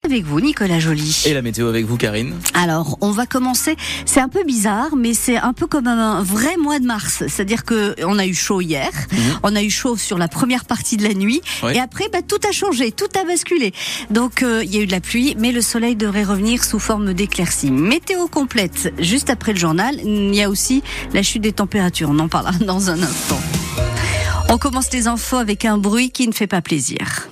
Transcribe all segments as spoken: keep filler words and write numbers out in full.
avec vous, Nicolas Joly. Et la météo avec vous, Karine. Alors, on va commencer. C'est un peu bizarre, mais c'est un peu comme un vrai mois de mars. C'est-à-dire que on a eu chaud hier, mmh. on a eu chaud sur la première partie de la nuit, oui. et après, bah, tout a changé, tout a basculé. Donc, euh, il y a eu de la pluie, mais le soleil devrait revenir sous forme d'éclaircies. Météo complète, juste après le journal. Il y a aussi la chute des températures. On en parlera dans un instant. On commence les infos avec un bruit qui ne fait pas plaisir.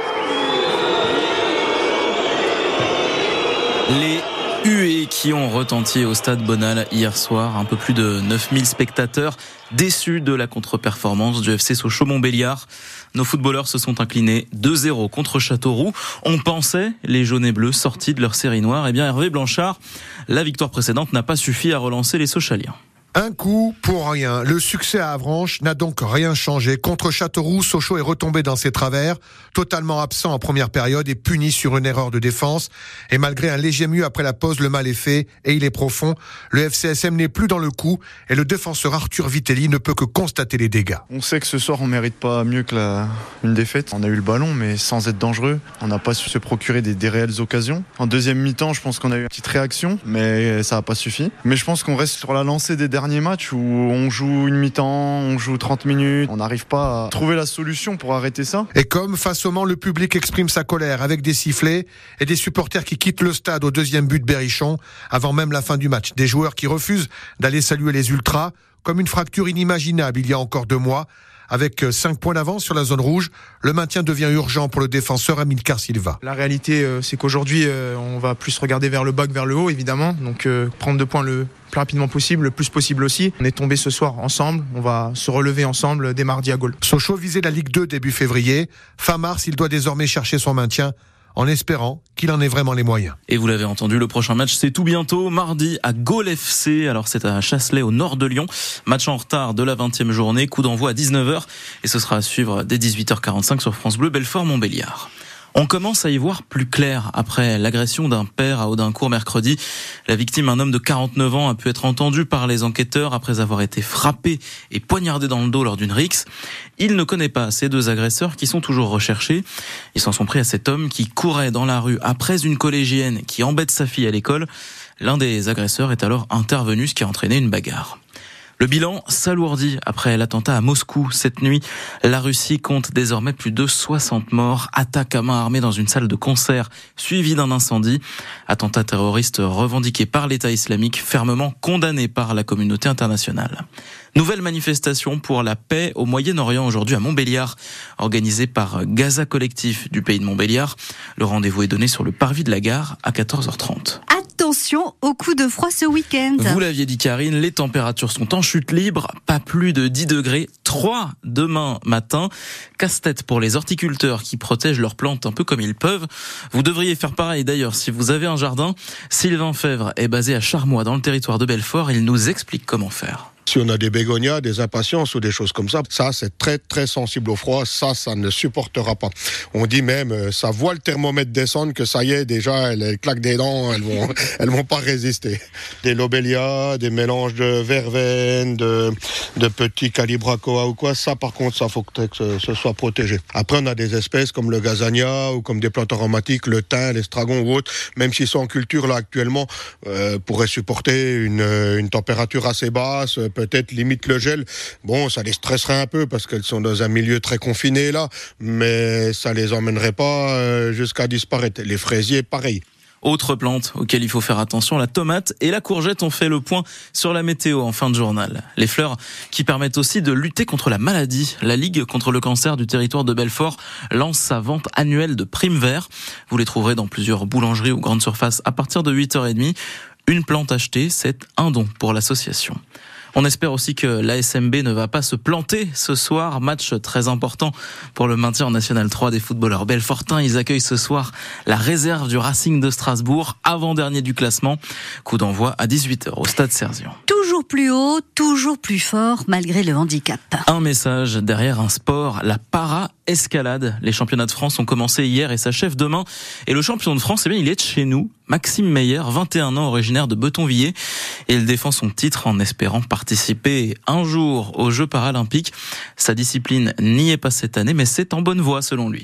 Les huées qui ont retenti au stade Bonal hier soir, un peu plus de neuf mille spectateurs déçus de la contre-performance du F C Sochaux-Montbéliard. Nos footballeurs se sont inclinés deux zéro contre Châteauroux. On pensait les jaunes et bleus sortis de leur série noire. Eh bien, Hervé Blanchard, la victoire précédente n'a pas suffi à relancer les Sochaliens. Un coup pour rien. Le succès à Avranches n'a donc rien changé. Contre Châteauroux, Sochaux est retombé dans ses travers, totalement absent en première période et puni sur une erreur de défense. Et malgré un léger mieux après la pause, le mal est fait et il est profond. Le F C S M n'est plus dans le coup et le défenseur Arthur Vitelli ne peut que constater les dégâts. On sait que ce soir, on mérite pas mieux que la... une défaite. On a eu le ballon, mais sans être dangereux. On n'a pas su se procurer des, des réelles occasions. En deuxième mi-temps, je pense qu'on a eu une petite réaction, mais ça n'a pas suffi. Mais je pense qu'on reste sur la lancée des derniers match où on joue une mi-temps, on joue trente minutes, on n'arrive pas à trouver la solution pour arrêter ça. Et comme face au Mans, le public exprime sa colère avec des sifflets et des supporters qui quittent le stade au deuxième but de Berrichon avant même la fin du match. Des joueurs qui refusent d'aller saluer les ultras comme une fracture inimaginable il y a encore deux mois. Avec cinq points d'avance sur la zone rouge, le maintien devient urgent pour le défenseur Amilcar Silva. La réalité, c'est qu'aujourd'hui, on va plus regarder vers le bas que vers le haut, évidemment. Donc prendre deux points le plus rapidement possible, le plus possible aussi. On est tombé ce soir ensemble, on va se relever ensemble dès mardi à Gaulle. Sochaux visait la Ligue deux début février. Fin mars, il doit désormais chercher son maintien, en espérant qu'il en ait vraiment les moyens. Et vous l'avez entendu, le prochain match, c'est tout bientôt, mardi, à Gaulle F C. Alors, c'est à Chasselet, au nord de Lyon. Match en retard de la vingtième journée, coup d'envoi à dix-neuf heures. Et ce sera à suivre dès dix-huit heures quarante-cinq sur France Bleu, Belfort-Montbéliard. On commence à y voir plus clair après l'agression d'un père à Audincourt mercredi. La victime, un homme de quarante-neuf ans, a pu être entendu par les enquêteurs après avoir été frappé et poignardé dans le dos lors d'une rixe. Il ne connaît pas ces deux agresseurs qui sont toujours recherchés. Ils s'en sont pris à cet homme qui courait dans la rue après une collégienne qui embête sa fille à l'école. L'un des agresseurs est alors intervenu, ce qui a entraîné une bagarre. Le bilan s'alourdit après l'attentat à Moscou cette nuit. La Russie compte désormais plus de soixante morts. Attaque à main armée dans une salle de concert suivie d'un incendie. Attentat terroriste revendiqué par l'État islamique, fermement condamné par la communauté internationale. Nouvelle manifestation pour la paix au Moyen-Orient aujourd'hui à Montbéliard, organisée par Gaza Collectif du pays de Montbéliard. Le rendez-vous est donné sur le parvis de la gare à quatorze heures trente. Attention au coup de froid ce week-end. Vous l'aviez dit, Karine, les températures sont en chute libre, pas plus de dix degrés, trois demain matin. Casse-tête pour les horticulteurs qui protègent leurs plantes un peu comme ils peuvent. Vous devriez faire pareil d'ailleurs si vous avez un jardin. Sylvain Fèvre est basé à Charmois dans le territoire de Belfort. Il nous explique comment faire. Si on a des bégonias, des impatiences ou des choses comme ça, ça c'est très très sensible au froid, ça, ça ne supportera pas. On dit même, ça voit le thermomètre descendre, que ça y est, déjà, elles, elles claquent des dents, elles vont, elles vont pas résister. Des lobélias, des mélanges de verveine, de, de petits calibrachoa ou quoi, ça par contre, ça faut que ce, ce soit protégé. Après, on a des espèces comme le gazania ou comme des plantes aromatiques, le thym, l'estragon ou autres, même s'ils sont en culture là actuellement, euh, pourraient supporter une, une température assez basse, peut-être limite le gel. Bon, ça les stresserait un peu parce qu'elles sont dans un milieu très confiné là, mais ça les emmènerait pas jusqu'à disparaître. Les fraisiers, pareil. Autre plante auquel il faut faire attention, la tomate et la courgette. Ont fait le point sur la météo en fin de journal. Les fleurs qui permettent aussi de lutter contre la maladie. La Ligue contre le cancer du territoire de Belfort lance sa vente annuelle de primes verts. Vous les trouverez dans plusieurs boulangeries ou grandes surfaces à partir de huit heures trente. Une plante achetée, c'est un don pour l'association. On espère aussi que l'A S M B ne va pas se planter ce soir. Match très important pour le maintien en National trois des footballeurs belfortins. Ils accueillent ce soir la réserve du Racing de Strasbourg, avant-dernier du classement. Coup d'envoi à dix-huit heures au stade Cerzian. Toujours plus haut, toujours plus fort, malgré le handicap. Un message derrière un sport, la para-escalade. Les championnats de France ont commencé hier et s'achèvent demain. Et le champion de France, eh bien, il est de chez nous. Maxime Meyer, vingt et un ans, originaire de Betonvillers. Et il défend son titre en espérant participer un jour aux Jeux paralympiques. Sa discipline n'y est pas cette année, mais c'est en bonne voie selon lui.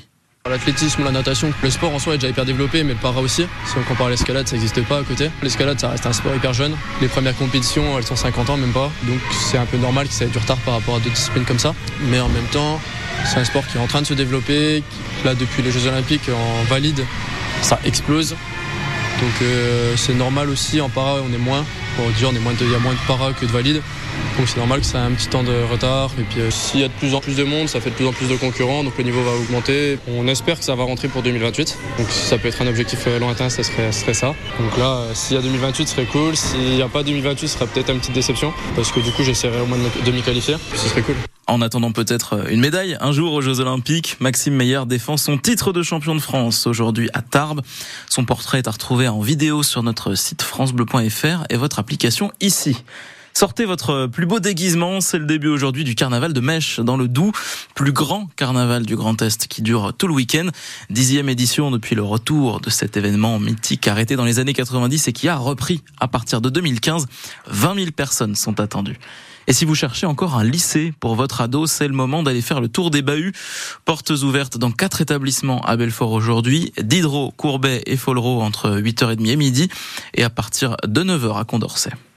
L'athlétisme, la natation, le sport en soi est déjà hyper développé, mais le para aussi. Si on compare l'escalade, ça n'existe pas à côté. L'escalade, ça reste un sport hyper jeune. Les premières compétitions, elles sont cinquante ans, même pas. Donc c'est un peu normal que ça ait du retard par rapport à d'autres disciplines comme ça. Mais en même temps, c'est un sport qui est en train de se développer. Là, depuis les Jeux Olympiques, en valide, ça explose. Donc euh, c'est normal aussi, en para, on est moins. Pour dire, on est moins de, il y a moins de para que de valide. Donc c'est normal que ça ait un petit temps de retard. Et puis euh, s'il y a de plus en plus de monde, ça fait de plus en plus de concurrents, donc le niveau va augmenter. On espère que ça va rentrer pour deux mille vingt-huit. Donc si ça peut être un objectif lointain, ça serait, ça serait ça. Donc là, euh, s'il y a deux mille vingt-huit, ce serait cool. S'il n'y a pas deux mille vingt-huit, ce serait peut-être une petite déception. Parce que du coup, j'essaierai au moins de m'y qualifier. Ce serait cool. En attendant peut-être une médaille un jour aux Jeux Olympiques, Maxime Meyer défend son titre de champion de France aujourd'hui à Tarbes. Son portrait est à retrouver en vidéo sur notre site francebleu point f r et votre application ici. Sortez votre plus beau déguisement, c'est le début aujourd'hui du carnaval de Mèche dans le Doubs, plus grand carnaval du Grand Est qui dure tout le week-end. Dixième édition depuis le retour de cet événement mythique arrêté dans les années quatre-vingt-dix et qui a repris à partir de deux mille quinze. vingt mille personnes sont attendues. Et si vous cherchez encore un lycée pour votre ado, c'est le moment d'aller faire le tour des bahuts. Portes ouvertes dans quatre établissements à Belfort aujourd'hui, Diderot, Courbet et Follereau entre huit heures trente et midi et à partir de neuf heures à Condorcet.